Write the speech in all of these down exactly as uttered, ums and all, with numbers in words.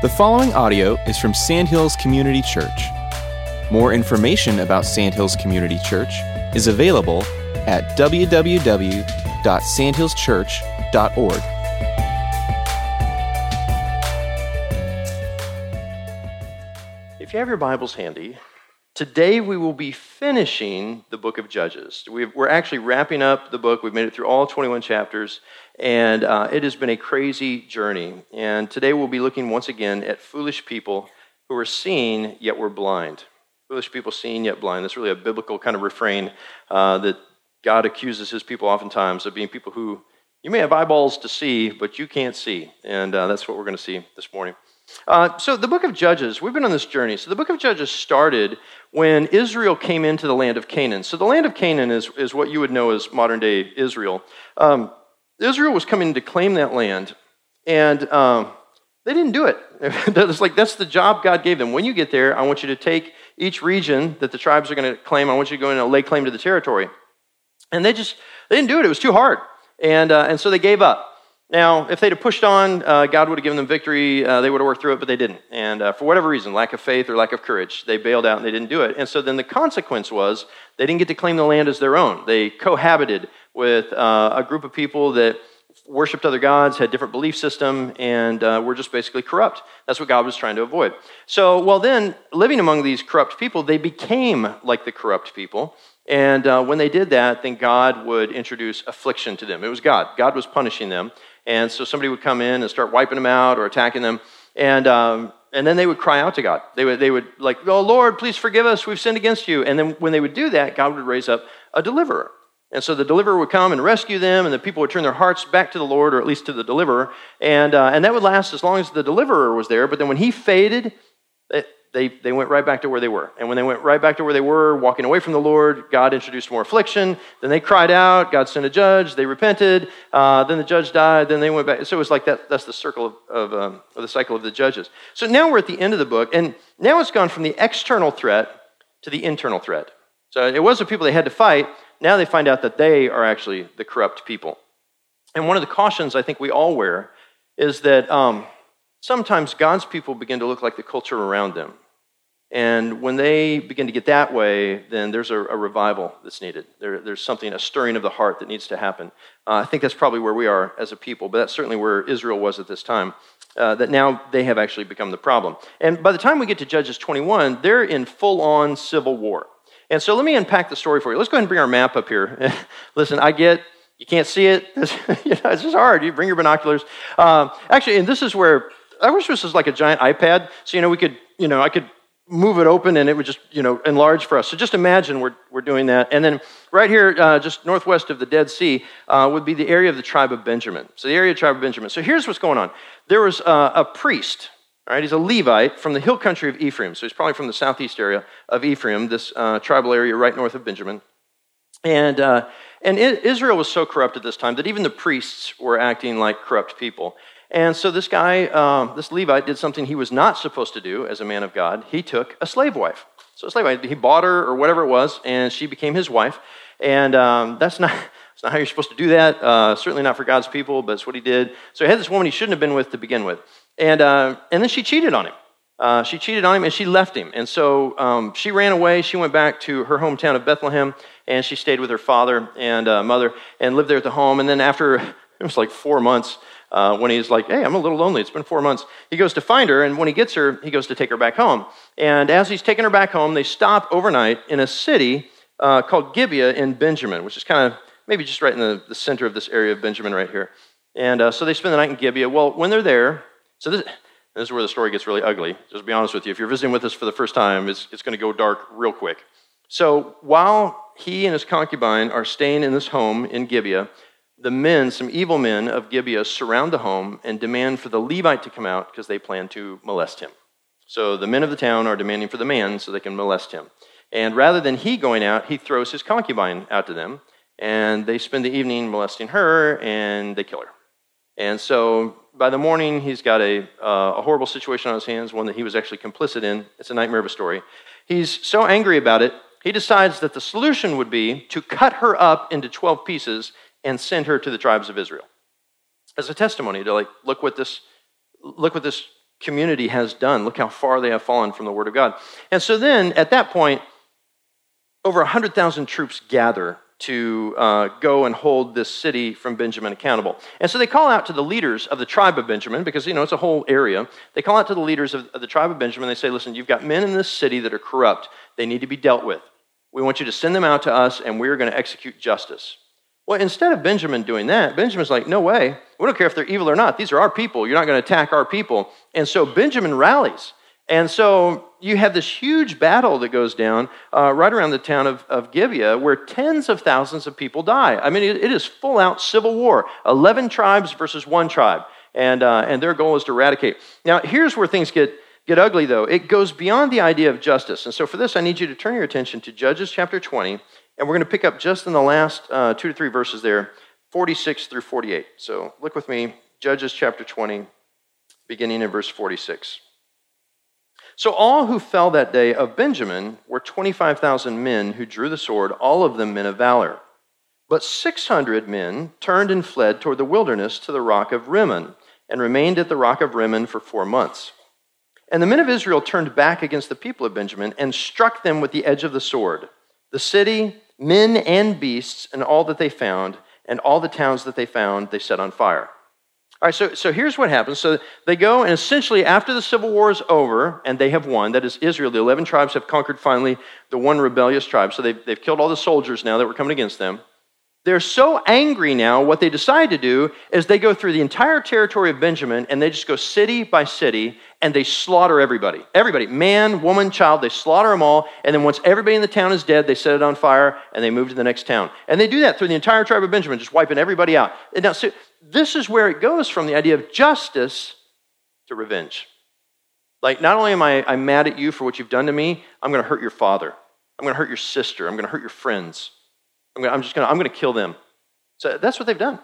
The following audio is from Sandhills Community Church. More information about Sandhills Community Church is available at w w w dot sandhills church dot org. If you have your Bibles handy, today we will be finishing the book of Judges. We've, we're actually wrapping up the book. We've made it through all twenty-one chapters, and uh, it has been a crazy journey. And today we'll be looking once again at foolish people who are seeing yet were blind. Foolish people seeing yet blind. That's really a biblical kind of refrain uh, that God accuses his people oftentimes of being people who, you may have eyeballs to see, but you can't see. And uh, that's what we're going to see this morning. Uh, so the book of Judges, we've been on this journey. So the book of Judges started when Israel came into the land of Canaan. So the land of Canaan is, is what you would know as modern-day Israel. Um, Israel was coming to claim that land, and um, they didn't do it. That's like that's the job God gave them. When you get there, I want you to take each region that the tribes are going to claim. I want you to go in and lay claim to the territory. And they just they didn't do it. It was too hard, and uh, and so they gave up. Now, if they'd have pushed on, uh, God would have given them victory. Uh, they would have worked through it, but they didn't. And uh, for whatever reason, lack of faith or lack of courage, they bailed out and they didn't do it. And so then the consequence was they didn't get to claim the land as their own. They cohabited with uh, a group of people that worshipped other gods, had different belief system, and uh, were just basically corrupt. That's what God was trying to avoid. So, well then, living among these corrupt people, they became like the corrupt people. And uh, when they did that, then God would introduce affliction to them. It was God. God was punishing them. And so somebody would come in and start wiping them out or attacking them, and um, and then they would cry out to God. They would they would like, "Oh Lord, please forgive us. We've sinned against you." And then when they would do that, God would raise up a deliverer. And so the deliverer would come and rescue them, and the people would turn their hearts back to the Lord, or at least to the deliverer. And uh, and that would last as long as the deliverer was there. But then when he faded, it, They they went right back to where they were. And when they went right back to where they were, walking away from the Lord, God introduced more affliction. Then they cried out. God sent a judge. They repented. Uh, then the judge died. Then they went back. So it was like that. That's the circle of, of, um, of the cycle of the judges. So now we're at the end of the book. And now it's gone from the external threat to the internal threat. So it was the people they had to fight. Now they find out that they are actually the corrupt people. And one of the cautions I think we all wear is that um, sometimes God's people begin to look like the culture around them. And when they begin to get that way, then there's a, a revival that's needed. There, there's something, a stirring of the heart that needs to happen. Uh, I think that's probably where we are as a people, but that's certainly where Israel was at this time, uh, that now they have actually become the problem. And by the time we get to Judges twenty-one, they're in full-on civil war. And so let me unpack the story for you. Let's go ahead and bring our map up here. Listen, I get you can't see it. It's, you know, it's just hard. You bring your binoculars. Uh, actually, and this is where, I wish this was like a giant iPad, so, you know, we could, you know, I could move it open and it would just, you know, enlarge for us. So just imagine we're we're doing that. And then right here, uh, just northwest of the Dead Sea, uh, would be the area of the tribe of Benjamin. So the area of the tribe of Benjamin. So here's what's going on. There was uh, a priest, all right, he's a Levite from the hill country of Ephraim. So he's probably from the southeast area of Ephraim, this uh, tribal area right north of Benjamin. And uh, and Israel was so corrupt at this time that even the priests were acting like corrupt people. And so this guy, um, this Levite, did something he was not supposed to do as a man of God. He took a slave wife. So a slave wife, he bought her or whatever it was, and she became his wife. And um, that's not that's not how you're supposed to do that. Uh, certainly not for God's people, but it's what he did. So he had this woman he shouldn't have been with to begin with. And uh, and then she cheated on him. Uh, she cheated on him, and she left him. And so um, she ran away. She went back to her hometown of Bethlehem, and she stayed with her father and uh, mother and lived there at the home. And then after, it was like four months, Uh, when he's like, hey, I'm a little lonely. It's been four months. He goes to find her, and when he gets her, he goes to take her back home. And as he's taking her back home, they stop overnight in a city uh, called Gibeah in Benjamin, which is kind of maybe just right in the, the center of this area of Benjamin right here. And uh, so they spend the night in Gibeah. Well, when they're there, so this, this is where the story gets really ugly. Just to be honest with you, if you're visiting with us for the first time, it's, it's going to go dark real quick. So while he and his concubine are staying in this home in Gibeah, the men, some evil men of Gibeah, surround the home and demand for the Levite to come out because they plan to molest him. So the men of the town are demanding for the man so they can molest him. And rather than he going out, he throws his concubine out to them, and they spend the evening molesting her, and they kill her. And so by the morning, he's got a, uh, a horrible situation on his hands, one that he was actually complicit in. It's a nightmare of a story. He's so angry about it, he decides that the solution would be to cut her up into twelve pieces and send her to the tribes of Israel as a testimony to like, look what this, look what this community has done. Look how far they have fallen from the Word of God. And so then, at that point, over one hundred thousand troops gather to uh, go and hold this city from Benjamin accountable. And so they call out to the leaders of the tribe of Benjamin, because, you know, it's a whole area. They call out to the leaders of, of the tribe of Benjamin. They say, listen, you've got men in this city that are corrupt. They need to be dealt with. We want you to send them out to us, and we're going to execute justice. Well, instead of Benjamin doing that, Benjamin's like, no way. We don't care if they're evil or not. These are our people. You're not going to attack our people. And so Benjamin rallies. And so you have this huge battle that goes down uh, right around the town of, of Gibeah, where tens of thousands of people die. I mean, it, it is full-out civil war. Eleven tribes versus one tribe. And, uh, and their goal is to eradicate. Now, here's where things get Get ugly, though. It goes beyond the idea of justice. And so for this, I need you to turn your attention to Judges chapter twenty, and we're going to pick up just in the last uh, two to three verses there, forty-six through forty-eight. So look with me, Judges chapter twenty, beginning in verse forty-six. So all who fell that day of Benjamin were twenty-five thousand men who drew the sword, all of them men of valor. But six hundred men turned and fled toward the wilderness to the rock of Rimmon, and remained at the rock of Rimmon for four months. And the men of Israel turned back against the people of Benjamin and struck them with the edge of the sword, the city, men and beasts, and all that they found, and all the towns that they found, they set on fire. All right, so, so here's what happens. So they go, and essentially after the civil war is over, and they have won, that is Israel, the eleven tribes have conquered finally the one rebellious tribe. So they've, they've killed all the soldiers now that were coming against them. They're so angry now, what they decide to do is they go through the entire territory of Benjamin, and they just go city by city, and they slaughter everybody. Everybody, man, woman, child, they slaughter them all, and then once everybody in the town is dead, they set it on fire, and they move to the next town. And they do that through the entire tribe of Benjamin, just wiping everybody out. And now, so this is where it goes from the idea of justice to revenge. Like, not only am I I'm mad at you for what you've done to me, I'm going to hurt your father. I'm going to hurt your sister. I'm going to hurt your friends. I'm, gonna, I'm just going to, I'm going to kill them. So that's what they've done.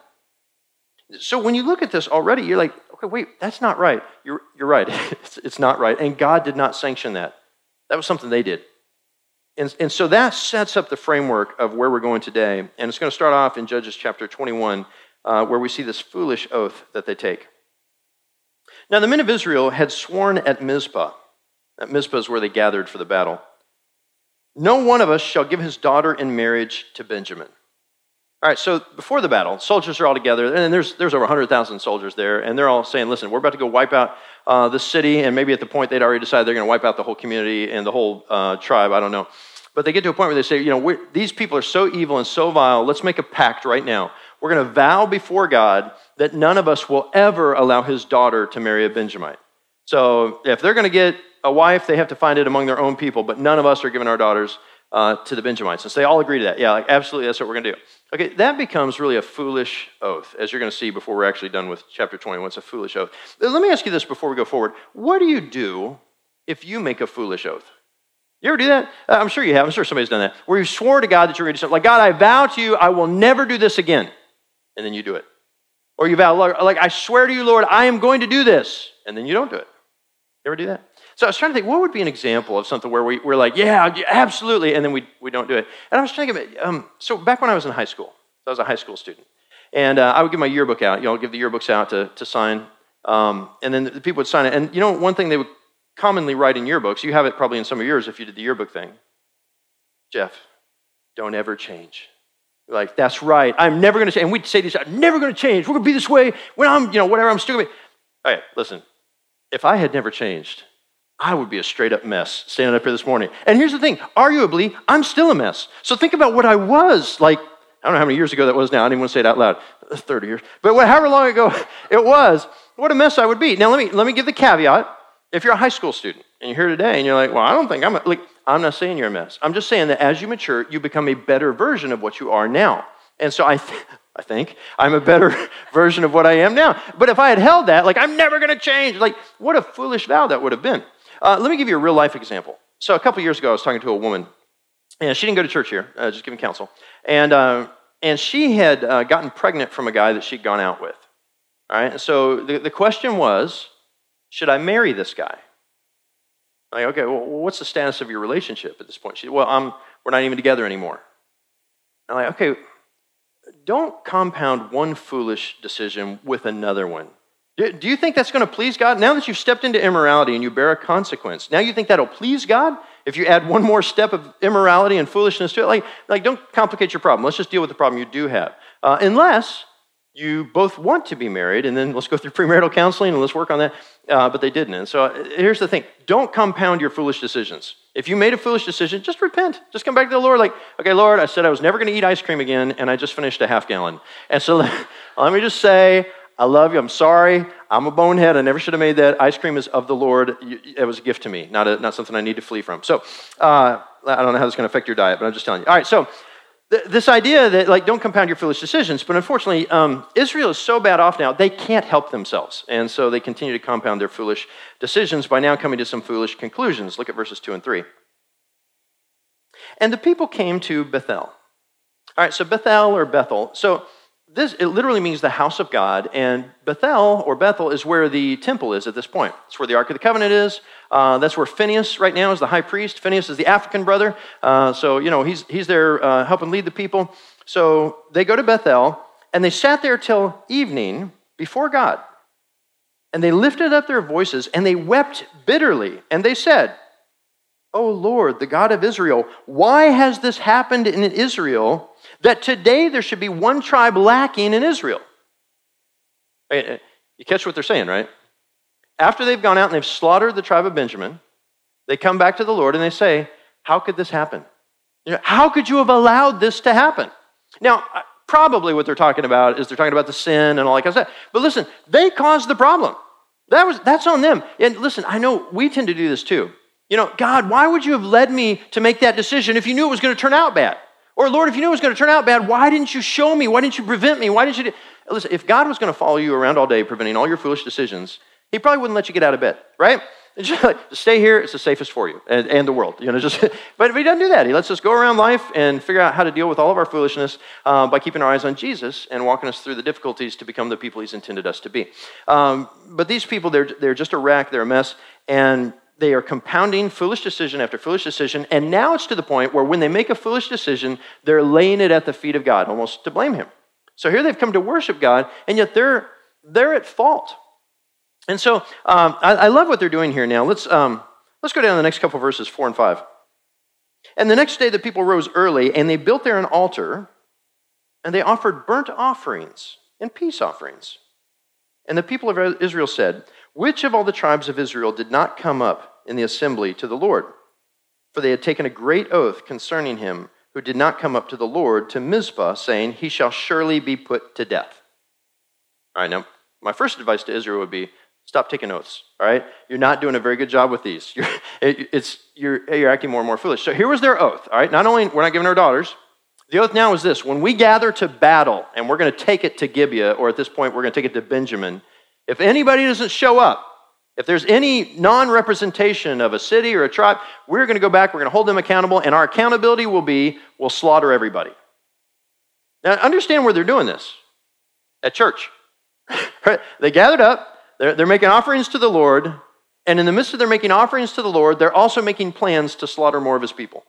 So when you look at this already, you're like, okay, wait, that's not right. You're, you're right. it's, it's not right. And God did not sanction that. That was something they did. And, and so that sets up the framework of where we're going today. And it's going to start off in Judges chapter twenty-one, uh, where we see this foolish oath that they take. Now, the men of Israel had sworn at Mizpah. At Mizpah is where they gathered for the battle. No one of us shall give his daughter in marriage to Benjamin. All right, so before the battle, soldiers are all together, and there's there's over one hundred thousand soldiers there, and they're all saying, listen, we're about to go wipe out uh, the city, and maybe at the point they'd already decided they're going to wipe out the whole community and the whole uh, tribe, I don't know. But they get to a point where they say, you know, we're, these people are so evil and so vile, let's make a pact right now. We're going to vow before God that none of us will ever allow his daughter to marry a Benjamite. So if they're going to get a wife, they have to find it among their own people, but none of us are giving our daughters uh, to the Benjamites. And so they all agree to that. Yeah, like, absolutely, that's what we're going to do. Okay, that becomes really a foolish oath, as you're going to see before we're actually done with chapter twenty-one. It's a foolish oath. Let me ask you this before we go forward. What do you do if you make a foolish oath? You ever do that? Uh, I'm sure you have. I'm sure somebody's done that. Where you swore to God that you're going to do something. Like, God, I vow to you, I will never do this again. And then you do it. Or you vow, like, I swear to you, Lord, I am going to do this. And then you don't do it. You ever do that? So I was trying to think, what would be an example of something where we, we're like, yeah, absolutely, and then we, we don't do it. And I was trying to think, um, so back when I was in high school, so I was a high school student, and uh, I would give my yearbook out, you know, give the yearbooks out to, to sign, um, and then the people would sign it. And you know, one thing they would commonly write in yearbooks, you have it probably in some of yours if you did the yearbook thing, Jeff, don't ever change. Like, that's right, I'm never going to change. And we'd say to each other, I'm never going to change. We're going to be this way when I'm, you know, whatever, I'm stupid. All right, listen, if I had never changed, I would be a straight-up mess standing up here this morning. And here's the thing, arguably, I'm still a mess. So think about what I was like, I don't know how many years ago that was now, I didn't even want to say it out loud, thirty years. But however long ago it was, what a mess I would be. Now let me let me give the caveat. If you're a high school student and you're here today and you're like, well, I don't think I'm, a, like, I'm not saying you're a mess. I'm just saying that as you mature, you become a better version of what you are now. And so I th- I think I'm a better version of what I am now. But if I had held that, like, I'm never going to change, like, what a foolish vow that would have been. Uh, let me give you a real life example. So a couple years ago, I was talking to a woman, and she didn't go to church here, uh, just giving counsel, and uh, and she had uh, gotten pregnant from a guy that she'd gone out with. All right, and so the, the question was, should I marry this guy? I'm like, okay, well, what's the status of your relationship at this point? She said, well, I'm, we're not even together anymore. I'm like, okay, don't compound one foolish decision with another one. Do, do you think that's going to please God? Now that you've stepped into immorality and you bear a consequence, now you think that'll please God? If you add one more step of immorality and foolishness to it, like, like don't complicate your problem. Let's just deal with the problem you do have. Uh, unless you both want to be married, and then let's go through premarital counseling and let's work on that. Uh, but they didn't. And so uh, here's the thing. Don't compound your foolish decisions. If you made a foolish decision, just repent. Just come back to the Lord like, okay, Lord, I said I was never going to eat ice cream again, and I just finished a half gallon. And so let, let me just say, I love you. I'm sorry. I'm a bonehead. I never should have made that. Ice cream is of the Lord. It was a gift to me, not a, not something I need to flee from. So uh, I don't know how this is going to affect your diet, but I'm just telling you. All right, so th- this idea that, like, don't compound your foolish decisions, but unfortunately, um, Israel is so bad off now, they can't help themselves. And so they continue to compound their foolish decisions by now coming to some foolish conclusions. Look at verses two and three. And the people came to Bethel. All right, so Bethel or Bethel. So this, it literally means the house of God, and Bethel, or Bethel, is where the temple is at this point. It's where the Ark of the Covenant is. Uh, that's where Phinehas right now is the high priest. Phinehas is the African brother. Uh, so, you know, he's, he's there uh, helping lead the people. So they go to Bethel, and they sat there till evening before God. And they lifted up their voices, and they wept bitterly. And they said, "O Lord, the God of Israel, why has this happened in Israel, that today there should be one tribe lacking in Israel?" You catch what they're saying, right? After they've gone out and they've slaughtered the tribe of Benjamin, they come back to the Lord and they say, how could this happen? You know, how could you have allowed this to happen? Now, probably what they're talking about is they're talking about the sin and all that kind of stuff. But listen, they caused the problem. That was that's on them. And listen, I know we tend to do this too. You know, God, why would you have led me to make that decision if you knew it was going to turn out bad? Or Lord, if you knew it was going to turn out bad, why didn't you show me? Why didn't you prevent me? Why didn't you do... Listen, if God was going to follow you around all day, preventing all your foolish decisions, he probably wouldn't let you get out of bed, right? It's just like, just stay here, it's the safest for you and, and the world. You know, just. But he doesn't do that. He lets us go around life and figure out how to deal with all of our foolishness uh, by keeping our eyes on Jesus and walking us through the difficulties to become the people he's intended us to be. Um, but these people, they're, they're just a wreck, they're a mess, and they are compounding foolish decision after foolish decision, and now it's to the point where when they make a foolish decision, they're laying it at the feet of God, almost to blame him. So here they've come to worship God, and yet they're they're at fault. And so um, I, I love what they're doing here now. Let's um, let's go down to the next couple of verses, four and five. And the next day the people rose early, and they built there an altar, and they offered burnt offerings and peace offerings. And the people of Israel said, "Which of all the tribes of Israel did not come up in the assembly to the Lord? For they had taken a great oath concerning him who did not come up to the Lord to Mizpah, saying, he shall surely be put to death." All right, now, my first advice to Israel would be, stop taking oaths, all right? You're not doing a very good job with these. You're, it, it's, you're, you're acting more and more foolish. So here was their oath, all right? Not only, we're not giving our daughters. The oath now is this: when we gather to battle, and we're going to take it to Gibeah, or at this point, we're going to take it to Benjamin, if anybody doesn't show up, if there's any non-representation of a city or a tribe, we're going to go back, we're going to hold them accountable, and our accountability will be, we'll slaughter everybody. Now, understand where they're doing this. At church. Right? They gathered up, they're, they're making offerings to the Lord, and in the midst of their making offerings to the Lord, they're also making plans to slaughter more of his people.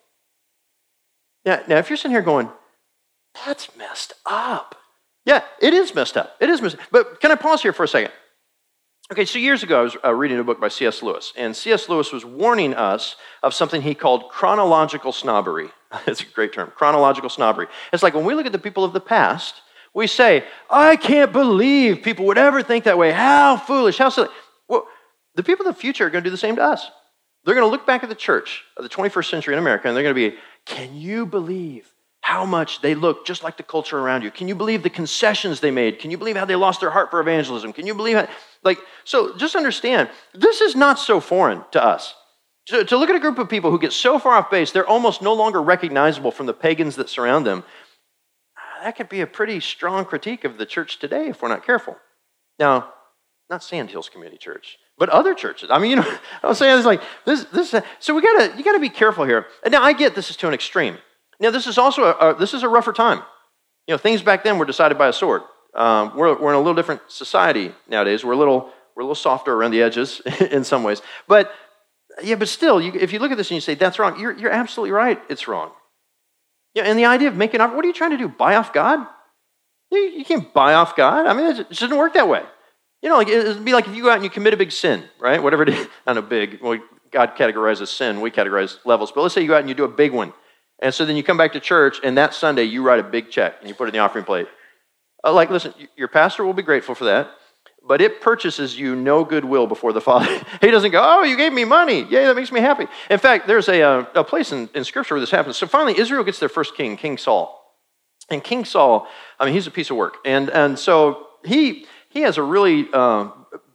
Now, now if you're sitting here going, that's messed up. Yeah, it is messed up. It is messed up. But can I pause here for a second? Okay, so years ago, I was uh, reading a book by C S Lewis, and C S Lewis was warning us of something he called chronological snobbery. It's a great term, chronological snobbery. It's like when we look at the people of the past, we say, I can't believe people would ever think that way. How foolish, how silly. Well, the people of the future are going to do the same to us. They're going to look back at the church of the twenty-first century in America, and they're going to be, can you believe how much they look just like the culture around you? Can you believe the concessions they made? Can you believe how they lost their heart for evangelism? Can you believe how, like, so just understand, this is not so foreign to us. To, to look at a group of people who get so far off base, they're almost no longer recognizable from the pagans that surround them. That could be a pretty strong critique of the church today if we're not careful. Now, not Sandhills Community Church, but other churches. I mean, you know, I'm saying it's like this. This. So we gotta, you gotta be careful here. And now I get this is to an extreme. Now this is also a, a this is a rougher time. You know, things back then were decided by a sword. Um, we're we're in a little different society nowadays. We're a little we're a little softer around the edges in some ways. But yeah, but still, you, if you look at this and you say that's wrong, you're you're absolutely right. It's wrong. Yeah, and the idea of making off, what are you trying to do? Buy off God? You, you can't buy off God. I mean, it doesn't work that way. You know, like it would be like if you go out and you commit a big sin, right? Whatever it is, not a big, well, God categorizes sin, we categorize levels. But let's say you go out and you do a big one. And so then you come back to church, and that Sunday you write a big check and you put it in the offering plate. Uh, like, listen, your pastor will be grateful for that, but it purchases you no goodwill before the Father. He doesn't go, oh, you gave me money. Yay, that makes me happy. In fact, there's a, uh, a place in, in Scripture where this happens. So finally, Israel gets their first king, King Saul. And King Saul, I mean, he's a piece of work. And and so he he has a really uh,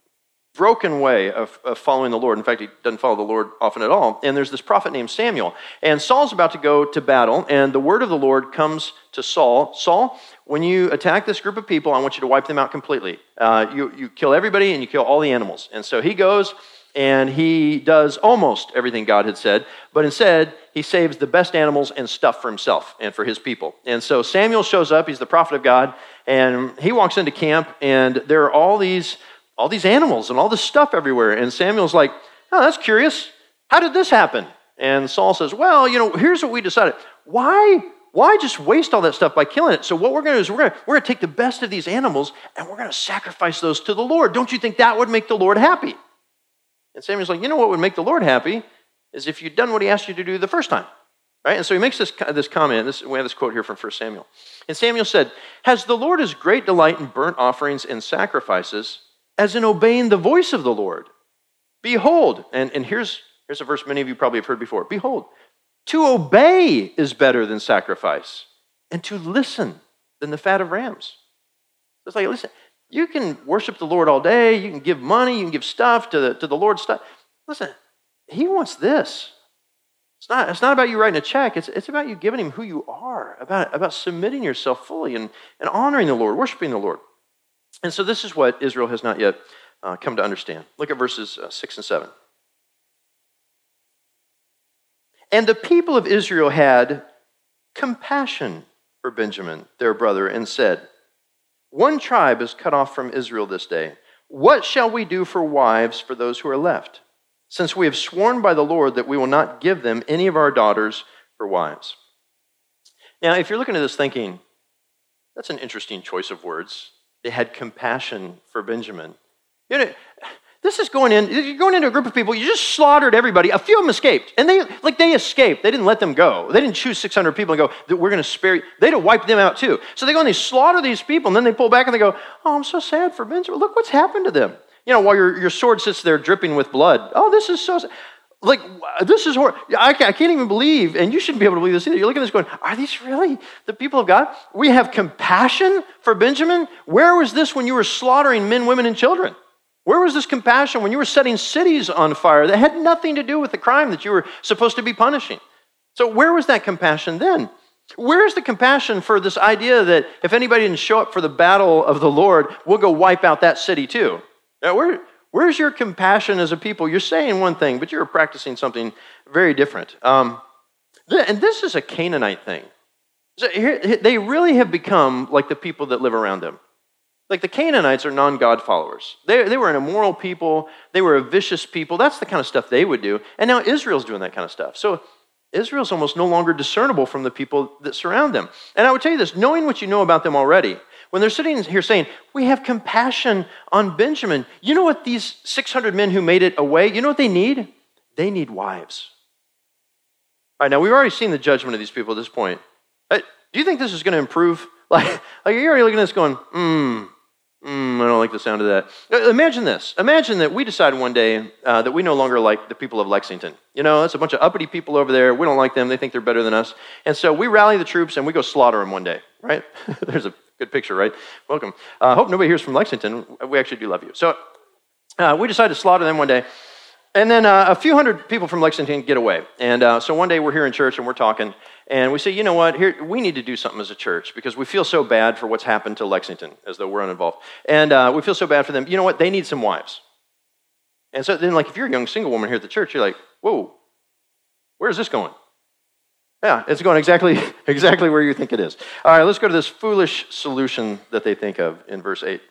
broken way of, of following the Lord. In fact, he doesn't follow the Lord often at all. And there's this prophet named Samuel. And Saul's about to go to battle, and the word of the Lord comes to Saul. Saul, when you attack this group of people, I want you to wipe them out completely. Uh, you, you kill everybody, and you kill all the animals. And so he goes, and he does almost everything God had said, but instead, he saves the best animals and stuff for himself and for his people. And so Samuel shows up, he's the prophet of God, and he walks into camp, and there are all these all these animals and all this stuff everywhere. And Samuel's like, oh, that's curious. How did this happen? And Saul says, well, you know, here's what we decided. Why, why just waste all that stuff by killing it? So what we're going to do is we're going to, we're going to take the best of these animals and we're going to sacrifice those to the Lord. Don't you think that would make the Lord happy? And Samuel's like, you know what would make the Lord happy is if you'd done what he asked you to do the first time. Right? And so he makes this, this comment. This, we have this quote here from First Samuel. And Samuel said, has the Lord as great delight in burnt offerings and sacrifices as in obeying the voice of the Lord? Behold, and, and here's, here's a verse many of you probably have heard before. Behold, to obey is better than sacrifice, and to listen than the fat of rams. It's like, listen, you can worship the Lord all day, you can give money, you can give stuff to the, to the Lord's stuff. Listen, he wants this. It's not, it's not about you writing a check, it's, it's about you giving him who you are, about, about submitting yourself fully and, and honoring the Lord, worshiping the Lord. And so this is what Israel has not yet uh, come to understand. Look at verses uh, six and seven. And the people of Israel had compassion for Benjamin, their brother, and said, one tribe is cut off from Israel this day. What shall we do for wives for those who are left? Since we have sworn by the Lord that we will not give them any of our daughters for wives. Now, if you're looking at this thinking, that's an interesting choice of words. They had compassion for Benjamin. You know, this is going in, you're going into a group of people, you just slaughtered everybody. A few of them escaped. And they, like, they escaped. They didn't let them go. They didn't choose six hundred people and go, we're going to spare you. They'd have wiped them out too. So they go and they slaughter these people, and then they pull back and they go, oh, I'm so sad for Benjamin. Look what's happened to them. You know, while your, your sword sits there dripping with blood. Oh, this is so sad. Like, this is horrible. I can't even believe, and you shouldn't be able to believe this either. You're looking at this going, are these really the people of God? We have compassion for Benjamin? Where was this when you were slaughtering men, women, and children? Where was this compassion when you were setting cities on fire that had nothing to do with the crime that you were supposed to be punishing? So where was that compassion then? Where's the compassion for this idea that if anybody didn't show up for the battle of the Lord, we'll go wipe out that city too? Now, where... Where's your compassion as a people? You're saying one thing, but you're practicing something very different. Um, and this is a Canaanite thing. So here, they really have become like the people that live around them. Like the Canaanites are non-God followers. They, they were an immoral people. They were a vicious people. That's the kind of stuff they would do. And now Israel's doing that kind of stuff. So Israel's almost no longer discernible from the people that surround them. And I would tell you this, knowing what you know about them already, when they're sitting here saying, we have compassion on Benjamin, you know what these six hundred men who made it away, you know what they need? They need wives. All right, now we've already seen the judgment of these people at this point. Do you think this is going to improve? Like, like you're already looking at this going, hmm, mm, I don't like the sound of that. Imagine this. Imagine that we decide one day uh, that we no longer like the people of Lexington. You know, it's a bunch of uppity people over there. We don't like them. They think they're better than us. And so we rally the troops and we go slaughter them one day, right? There's a good picture, right? Welcome. I uh, hope nobody here's from Lexington. We actually do love you. So uh, we decide to slaughter them one day. And then uh, a few hundred people from Lexington get away. And uh, so one day we're here in church and we're talking. And we say, you know what, here we need to do something as a church because we feel so bad for what's happened to Lexington, as though we're uninvolved. And uh, we feel so bad for them. You know what, they need some wives. And so then, like, if you're a young single woman here at the church, you're like, whoa, where's this going? Yeah, it's going exactly, exactly where you think it is. All right, let's go to this foolish solution that they think of in verse eight.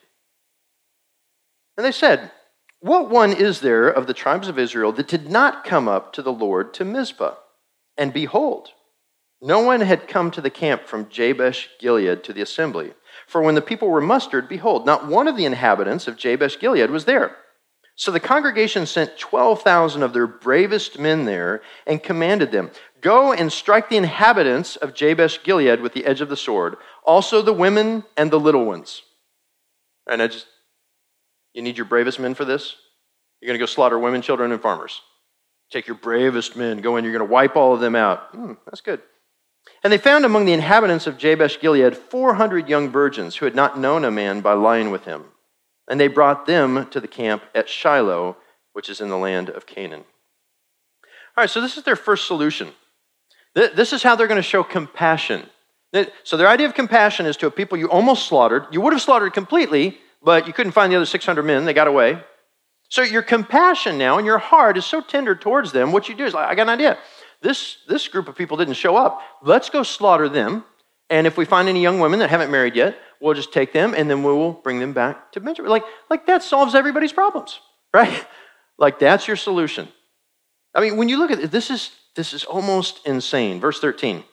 And they said, what one is there of the tribes of Israel that did not come up to the Lord to Mizpah? And behold, No one had come to the camp from Jabesh Gilead to the assembly. For when the people were mustered, behold, not one of the inhabitants of Jabesh Gilead was there. So the congregation sent twelve thousand of their bravest men there and commanded them, go and strike the inhabitants of Jabesh Gilead with the edge of the sword, also the women and the little ones. And I just, you need your bravest men for this? You're going to go slaughter women, children, and farmers. Take your bravest men, go in, you're going to wipe all of them out. Hmm, that's good. And they found among the inhabitants of Jabesh Gilead four hundred young virgins who had not known a man by lying with him. And they brought them to the camp at Shiloh, which is in the land of Canaan. All right, so this is their first solution. This is how they're going to show compassion. So their idea of compassion is to a people you almost slaughtered. You would have slaughtered completely, but you couldn't find the other six hundred men. They got away. So your compassion now and your heart is so tender towards them. What you do is, like, I got an idea. This, this group of people didn't show up. Let's go slaughter them. And if we find any young women that haven't married yet, we'll just take them and then we will bring them back to Benjamin. Like, like that solves everybody's problems, right? Like that's your solution. I mean, when you look at it, this is, this is almost insane. Verse thirteen.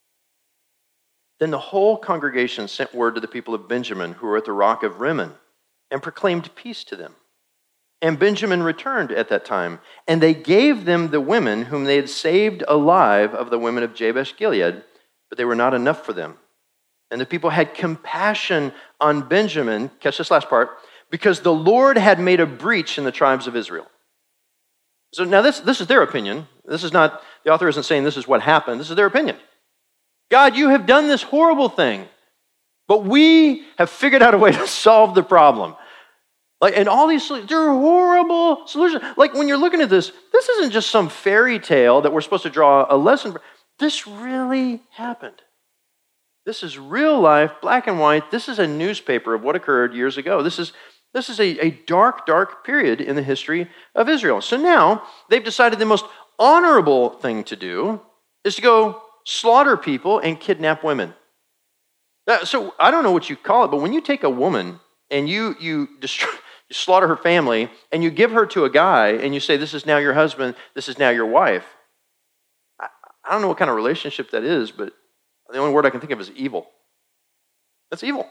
Then the whole congregation sent word to the people of Benjamin who were at the rock of Rimmon and proclaimed peace to them. And Benjamin returned at that time, and they gave them the women whom they had saved alive of the women of Jabesh Gilead, but they were not enough for them. And the people had compassion on Benjamin, catch this last part, because the Lord had made a breach in the tribes of Israel. So now this, this is their opinion. This is not, the author isn't saying this is what happened. This is their opinion. God, you have done this horrible thing, but we have figured out a way to solve the problem. Like, and all these, they're horrible solutions. Like, when you're looking at this, this isn't just some fairy tale that we're supposed to draw a lesson from. This really happened. This is real life, black and white. This is a newspaper of what occurred years ago. This is, this is a, a dark, dark period in the history of Israel. So now, they've decided the most honorable thing to do is to go slaughter people and kidnap women. So, I don't know what you call it, but when you take a woman and you, you destroy... You slaughter her family, and you give her to a guy, and you say, this is now your husband, this is now your wife. I, I don't know what kind of relationship that is, but the only word I can think of is evil. That's evil.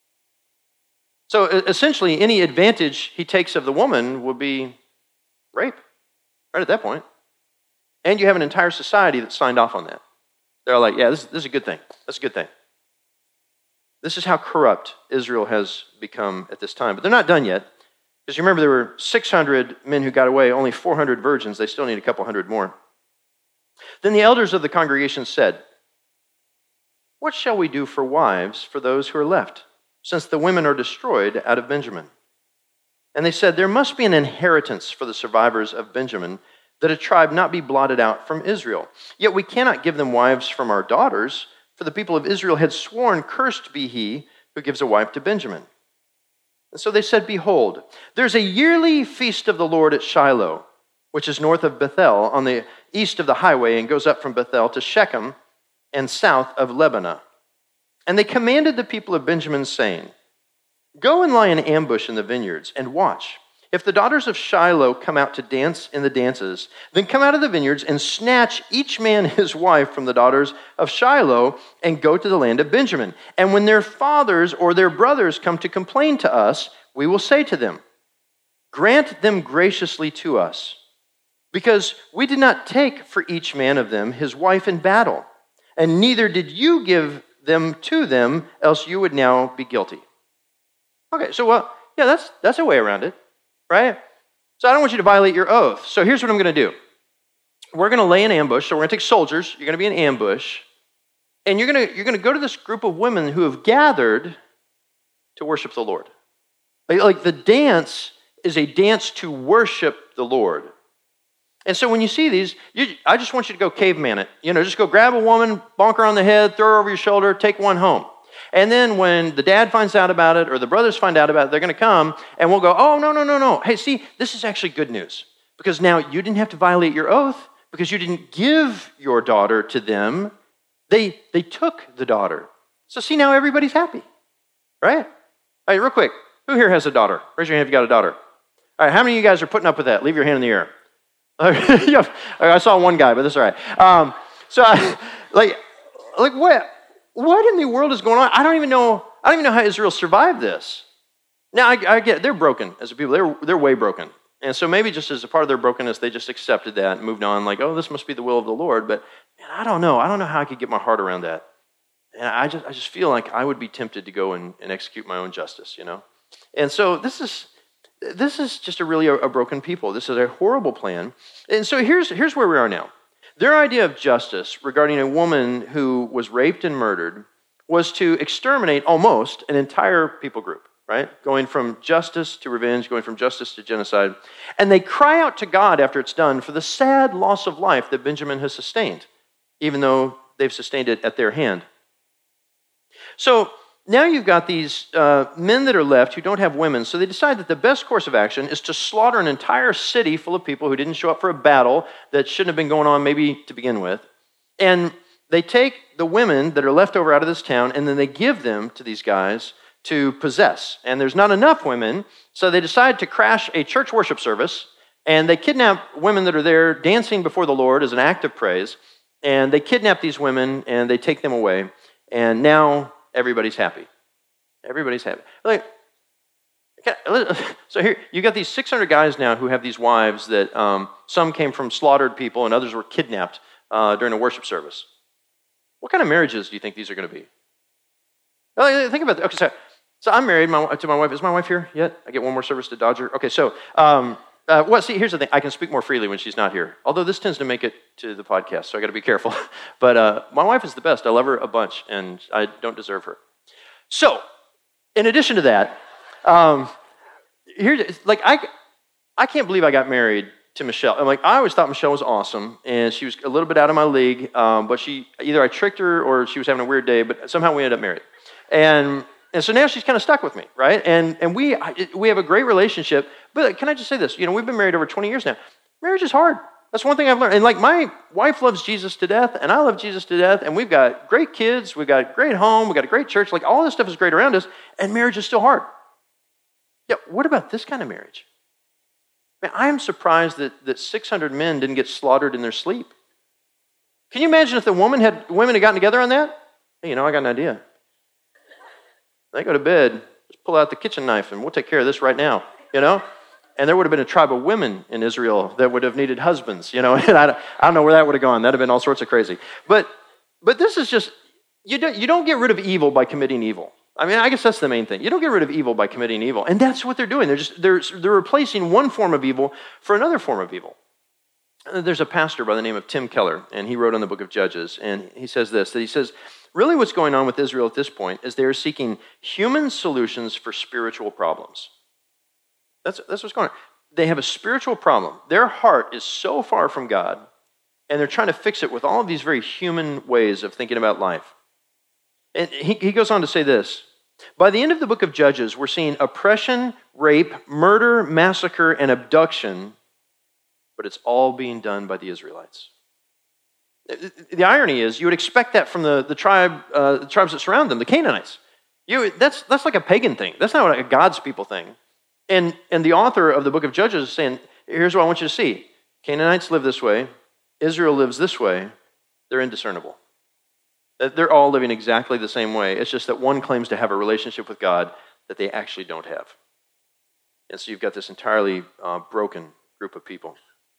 So essentially, any advantage he takes of the woman would be rape, right at that point. And you have an entire society that signed off on that. They're like, yeah, this, this is a good thing. That's a good thing. This is how corrupt Israel has become at this time. But they're not done yet. Because you remember there were six hundred men who got away, only four hundred virgins. They still need a couple hundred more. Then the elders of the congregation said, what shall we do for wives for those who are left, since the women are destroyed out of Benjamin? And they said, there must be an inheritance for the survivors of Benjamin, that a tribe not be blotted out from Israel. Yet we cannot give them wives from our daughters, for the people of Israel had sworn, cursed be he who gives a wife to Benjamin. And so they said, behold, there's a yearly feast of the Lord at Shiloh, which is north of Bethel, on the east of the highway, and goes up from Bethel to Shechem, and south of Lebanah. And they commanded the people of Benjamin, saying, go and lie in ambush in the vineyards, and watch. If the daughters of Shiloh come out to dance in the dances, then come out of the vineyards and snatch each man his wife from the daughters of Shiloh and go to the land of Benjamin. And when their fathers or their brothers come to complain to us, we will say to them, grant them graciously to us, because we did not take for each man of them his wife in battle, and neither did you give them to them, else you would now be guilty. Okay, so well, yeah, that's that's a way around it. Right? So I don't want you to violate your oath. So here's what I'm going to do. We're going to lay an ambush. So we're going to take soldiers. You're going to be in ambush. And you're going to, you're going to go to this group of women who have gathered to worship the Lord. Like, like the dance is a dance to worship the Lord. And so when you see these, you, I just want you to go caveman it. You know, just go grab a woman, bonk her on the head, throw her over your shoulder, take one home. And then when the dad finds out about it or the brothers find out about it, they're going to come and we'll go, oh, no, no, no, no. Hey, see, this is actually good news. Because now you didn't have to violate your oath because you didn't give your daughter to them. They, they took the daughter. So see, now everybody's happy, right? All right, real quick. Who here has a daughter? Raise your hand if you got a daughter. All right, how many of you guys are putting up with that? Leave your hand in the air. I saw one guy, but that's all right. Um, so, I, like, like what? What in the world is going on? I don't even know. I don't even know how Israel survived this. Now I, I get they're broken as a people. They're they're way broken, and so maybe just as a part of their brokenness, they just accepted that and moved on. Like, oh, this must be the will of the Lord. But man, I don't know. I don't know how I could get my heart around that. And I just I just feel like I would be tempted to go and, and execute my own justice, you know. And so this is this is just a really a, a broken people. This is a horrible plan. And so here's here's where we are now. Their idea of justice regarding a woman who was raped and murdered was to exterminate almost an entire people group, right? Going from justice to revenge, going from justice to genocide. And they cry out to God after it's done for the sad loss of life that Benjamin has sustained, even though they've sustained it at their hand. So now you've got these uh, men that are left who don't have women, so they decide that the best course of action is to slaughter an entire city full of people who didn't show up for a battle that shouldn't have been going on maybe to begin with. And they take the women that are left over out of this town, and then they give them to these guys to possess. And there's not enough women, so they decide to crash a church worship service, and they kidnap women that are there dancing before the Lord as an act of praise, and they kidnap these women, and they take them away, and now everybody's happy. Everybody's happy. Like, so here, you got these six hundred guys now who have these wives that um, some came from slaughtered people and others were kidnapped uh, during a worship service. What kind of marriages do you think these are going to be? Well, think about that. Okay, so, so I'm married my, to my wife. Is my wife here yet? I get one more service to Dodger. Okay, so, um, uh, well, see, here's the thing. I can speak more freely when she's not here, although this tends to make it to the podcast, so I got to be careful. But uh, my wife is the best. I love her a bunch, and I don't deserve her. So, in addition to that, um, here, like I, I can't believe I got married to Michelle. I'm like, I always thought Michelle was awesome, and she was a little bit out of my league. Um, but she either I tricked her or she was having a weird day. But somehow we ended up married, and and so now she's kind of stuck with me, right? And and we we have a great relationship. But can I just say this? You know, we've been married over twenty years now. Marriage is hard. That's one thing I've learned. And like my wife loves Jesus to death, and I love Jesus to death, and we've got great kids, we've got a great home, we've got a great church. Like all this stuff is great around us, and marriage is still hard. Yeah, what about this kind of marriage? Man, I am surprised that, that six hundred men didn't get slaughtered in their sleep. Can you imagine if the woman had women had gotten together on that? Hey, you know, I got an idea. They go to bed, just pull out the kitchen knife, and we'll take care of this right now, you know? And there would have been a tribe of women in Israel that would have needed husbands, you know? And I, I don't know where that would have gone. That would have been all sorts of crazy. But but this is just, you don't, you don't get rid of evil by committing evil. I mean, I guess that's the main thing. You don't get rid of evil by committing evil. And that's what they're doing. They're just they're they're replacing one form of evil for another form of evil. There's a pastor by the name of Tim Keller, and he wrote on the book of Judges, and he says this, that he says, really what's going on with Israel at this point is they're seeking human solutions for spiritual problems. That's, that's what's going on. They have a spiritual problem. Their heart is so far from God, and they're trying to fix it with all of these very human ways of thinking about life. And he, he goes on to say this, by the end of the book of Judges, we're seeing oppression, rape, murder, massacre, and abduction, but it's all being done by the Israelites. The irony is, you would expect that from the, the tribe, uh, the tribes that surround them, the Canaanites. You, that's, that's like a pagan thing. That's not like a God's people thing. And, and the author of the book of Judges is saying, here's what I want you to see. Canaanites live this way. Israel lives this way. They're indiscernible. They're all living exactly the same way. It's just that one claims to have a relationship with God that they actually don't have. And so you've got this entirely uh, broken group of people.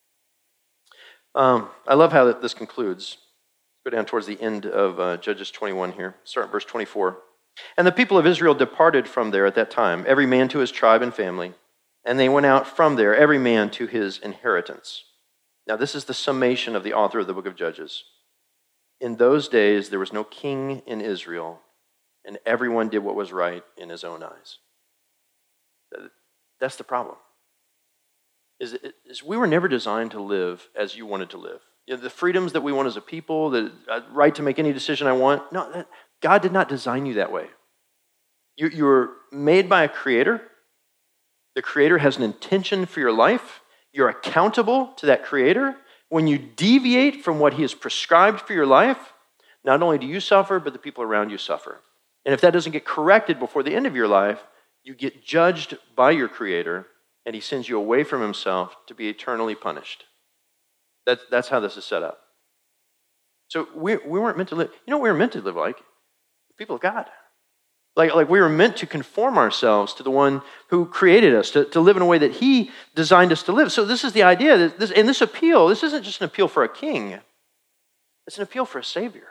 Um, I love how this concludes. Go down towards the end of uh, Judges twenty-one here. Start at verse twenty-four. And the people of Israel departed from there at that time, every man to his tribe and family, and they went out from there, every man to his inheritance. Now this is the summation of the author of the book of Judges. In those days there was no king in Israel, and everyone did what was right in his own eyes. That's the problem. Is, is we were never designed to live as you wanted to live. You know, the freedoms that we want as a people, the right to make any decision I want, no, that, God did not design you that way. You, you were made by a creator. The creator has an intention for your life. You're accountable to that creator. When you deviate from what he has prescribed for your life, not only do you suffer, but the people around you suffer. And if that doesn't get corrected before the end of your life, you get judged by your creator, and he sends you away from himself to be eternally punished. That, that's how this is set up. So we, we weren't meant to live. You know what we were meant to live like? People of God. Like, like we were meant to conform ourselves to the one who created us, to, to live in a way that he designed us to live. So this is the idea. That this, and this appeal, this isn't just an appeal for a king. It's an appeal for a Savior.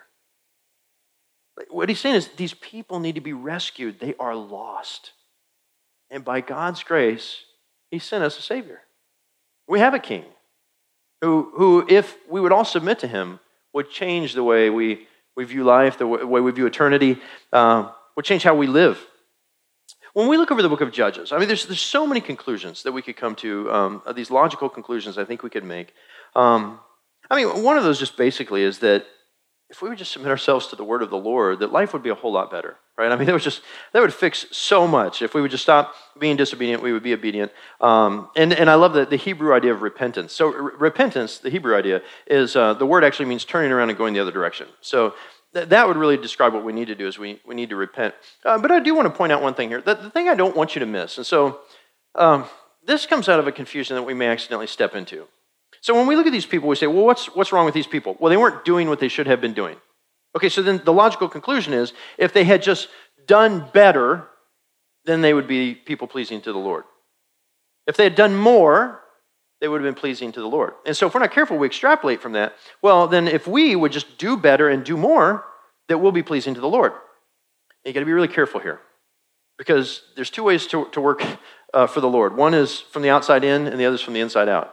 What he's saying is these people need to be rescued. They are lost. And by God's grace, he sent us a Savior. We have a king who, who if we would all submit to him, would change the way we, we view life, the way we view eternity, uh, would change how we live. When we look over the book of Judges, I mean, there's, there's so many conclusions that we could come to, um, these logical conclusions I think we could make. Um, I mean, one of those just basically is that if we would just submit ourselves to the word of the Lord, that life would be a whole lot better, right? I mean, that would just that would fix so much. If we would just stop being disobedient, we would be obedient. Um, and, and I love the, the Hebrew idea of repentance. So re- repentance, the Hebrew idea, is uh, the word actually means turning around and going the other direction. So th- that would really describe what we need to do is we, we need to repent. Uh, but I do want to point out one thing here. The, the thing I don't want you to miss, and so um, this comes out of a confusion that we may accidentally step into. So when we look at these people, we say, well, what's what's wrong with these people? Well, they weren't doing what they should have been doing. Okay, so then the logical conclusion is, if they had just done better, then they would be people pleasing to the Lord. If they had done more, they would have been pleasing to the Lord. And so if we're not careful, we extrapolate from that. Well, then if we would just do better and do more, that will be pleasing to the Lord. And you got to be really careful here, because there's two ways to, to work uh, for the Lord. One is from the outside in, and the other is from the inside out.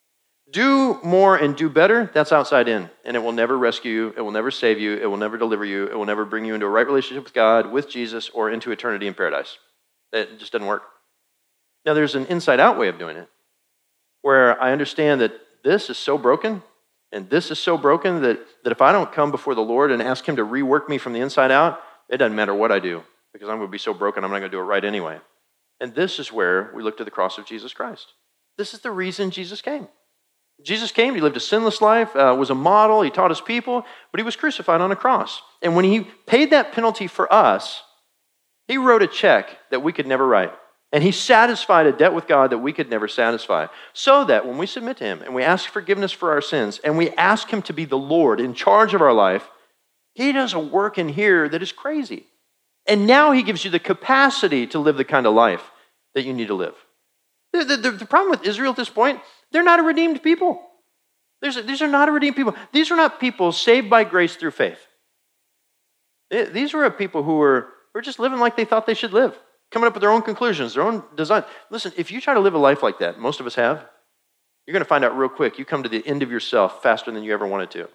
Do more and do better, that's outside in, and it will never rescue you, it will never save you, it will never deliver you, it will never bring you into a right relationship with God, with Jesus, or into eternity in paradise. It just doesn't work. Now, there's an inside-out way of doing it, where I understand that this is so broken, and this is so broken that, that if I don't come before the Lord and ask him to rework me from the inside out, it doesn't matter what I do, because I'm going to be so broken, I'm not going to do it right anyway. And this is where we look to the cross of Jesus Christ. This is the reason Jesus came. Jesus came, he lived a sinless life, uh, was a model, he taught his people, but he was crucified on a cross. And when he paid that penalty for us, he wrote a check that we could never write. And he satisfied a debt with God that we could never satisfy. So that when we submit to him and we ask forgiveness for our sins and we ask him to be the Lord in charge of our life, he does a work in here that is crazy. And now he gives you the capacity to live the kind of life that you need to live. The, the, the problem with Israel at this point, they're not a redeemed people. There's a, these are not a redeemed people. These are not people saved by grace through faith. They, these were people who were, who were just living like they thought they should live, coming up with their own conclusions, their own design. Listen, if you try to live a life like that, most of us have, you're going to find out real quick, you come to the end of yourself faster than you ever wanted to.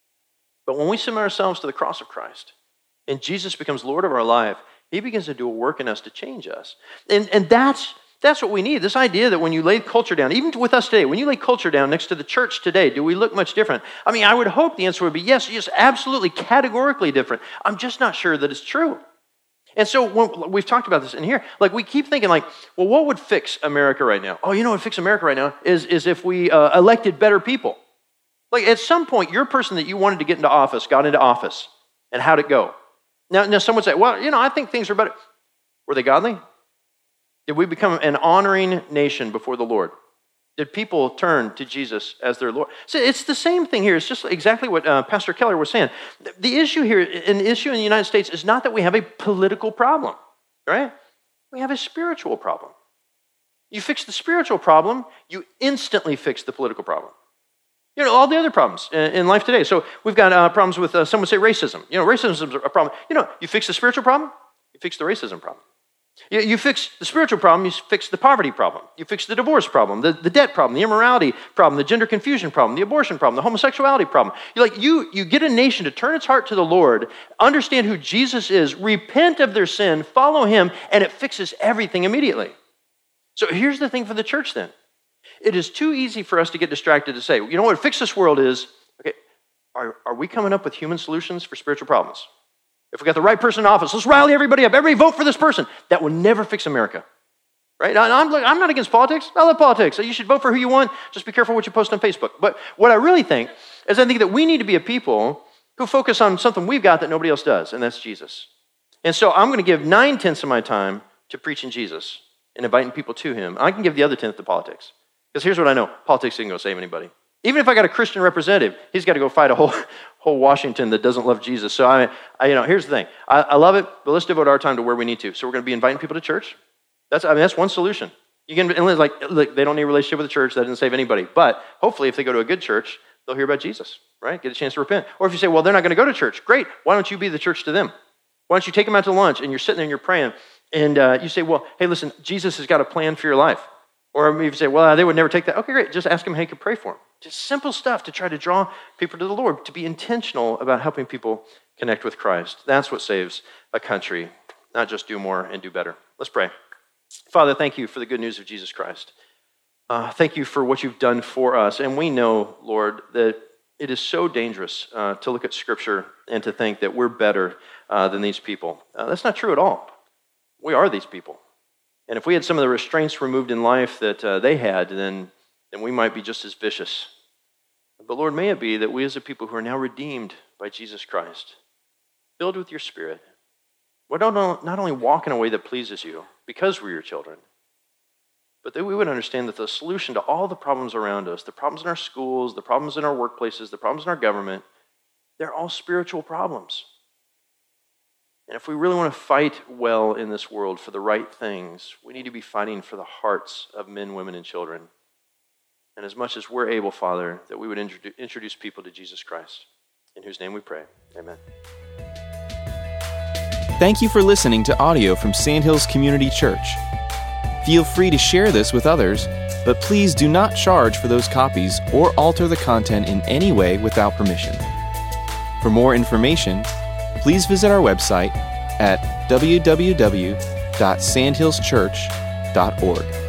But when we submit ourselves to the cross of Christ, and Jesus becomes Lord of our life, he begins to do a work in us to change us. And, and that's That's what we need. This idea that when you lay culture down, even with us today, when you lay culture down next to the church today, do we look much different? I mean, I would hope the answer would be yes, yes, absolutely, categorically different. I'm just not sure that it's true. And so when, we've talked about this in here. Like, we keep thinking like, well, what would fix America right now? Oh, you know what would fix America right now is, is if we uh, elected better people. Like, at some point, your person that you wanted to get into office got into office. And how'd it go? Now, now someone would say, well, you know, I think things are better. Were they godly? Did we become an honoring nation before the Lord? Did people turn to Jesus as their Lord? So it's the same thing here. It's just exactly what uh, Pastor Keller was saying. The, the issue here, an issue in the United States is not that we have a political problem, right? We have a spiritual problem. You fix the spiritual problem, you instantly fix the political problem. You know, all the other problems in, in life today. So we've got uh, problems with, uh, some would say racism. You know, racism is a problem. You know, you fix the spiritual problem, you fix the racism problem. You, you fix the spiritual problem, you fix the poverty problem. You fix the divorce problem, the, the debt problem, the immorality problem, the gender confusion problem, the abortion problem, the homosexuality problem. You like you you get a nation to turn its heart to the Lord, understand who Jesus is, repent of their sin, follow him, and it fixes everything immediately. So here's the thing for the church then. It is too easy for us to get distracted to say, you know what fix this world is, okay, are, are we coming up with human solutions for spiritual problems? If we got the right person in office, let's rally everybody up. Everybody vote for this person. That will never fix America, right? I'm, I'm not against politics. I love politics. You should vote for who you want. Just be careful what you post on Facebook. But what I really think is I think that we need to be a people who focus on something we've got that nobody else does, and that's Jesus. And so I'm going to give nine-tenths of my time to preaching Jesus and inviting people to him. I can give the other tenth to politics. Because here's what I know. Politics isn't going to save anybody. Even if I got a Christian representative, he's got to go fight a whole whole Washington that doesn't love Jesus. So I, I you know, here's the thing. I, I love it, but let's devote our time to where we need to. So we're going to be inviting people to church. That's I mean that's one solution. You can like, like they don't need a relationship with the church. That doesn't save anybody. But hopefully, if they go to a good church, they'll hear about Jesus, right? Get a chance to repent. Or if you say, well, they're not going to go to church, great. Why don't you be the church to them? Why don't you take them out to lunch and you're sitting there and you're praying and uh, you say, well, hey, listen, Jesus has got a plan for your life. Or maybe you say, well, they would never take that. Okay, great. Just ask them how you can pray for them. Just simple stuff to try to draw people to the Lord, to be intentional about helping people connect with Christ. That's what saves a country, not just do more and do better. Let's pray. Father, thank you for the good news of Jesus Christ. Uh, thank you for what you've done for us. And we know, Lord, that it is so dangerous uh, to look at Scripture and to think that we're better uh, than these people. Uh, that's not true at all. We are these people. And if we had some of the restraints removed in life that uh, they had, then, then we might be just as vicious. But Lord, may it be that we as a people who are now redeemed by Jesus Christ, filled with your Spirit, we're not, not only walk in a way that pleases you because we're your children, but that we would understand that the solution to all the problems around us, the problems in our schools, the problems in our workplaces, the problems in our government, they're all spiritual problems. And if we really want to fight well in this world for the right things, we need to be fighting for the hearts of men, women, and children. And as much as we're able, Father, that we would introduce people to Jesus Christ, in whose name we pray. Amen. Thank you for listening to audio from Sandhills Community Church. Feel free to share this with others, but please do not charge for those copies or alter the content in any way without permission. For more information, please visit our website at w w w dot sandhills church dot org.